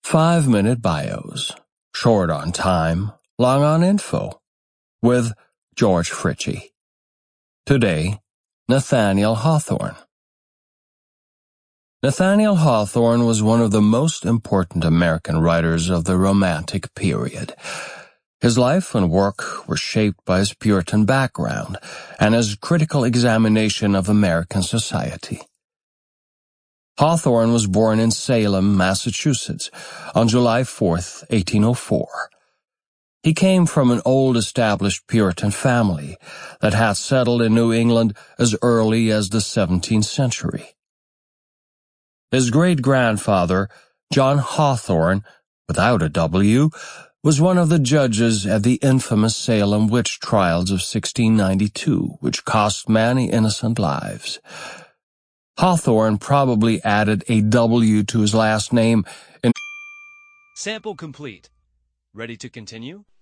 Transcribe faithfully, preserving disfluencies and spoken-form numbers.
Five-minute bios, short on time, long on info, with George Fritchie. Today, Nathaniel Hawthorne. Nathaniel Hawthorne was one of the most important American writers of the Romantic period. His life and work were shaped by his Puritan background and his critical examination of American society. Hawthorne was born in Salem, Massachusetts, on July fourth, eighteen oh four. He came from an old-established Puritan family that had settled in New England as early as the seventeenth century. His great-grandfather, John Hawthorne, without a W, was one of the judges at the infamous Salem witch trials of sixteen ninety-two, which cost many innocent lives. Hawthorne probably added a W to his last name in Sample complete. Ready to continue?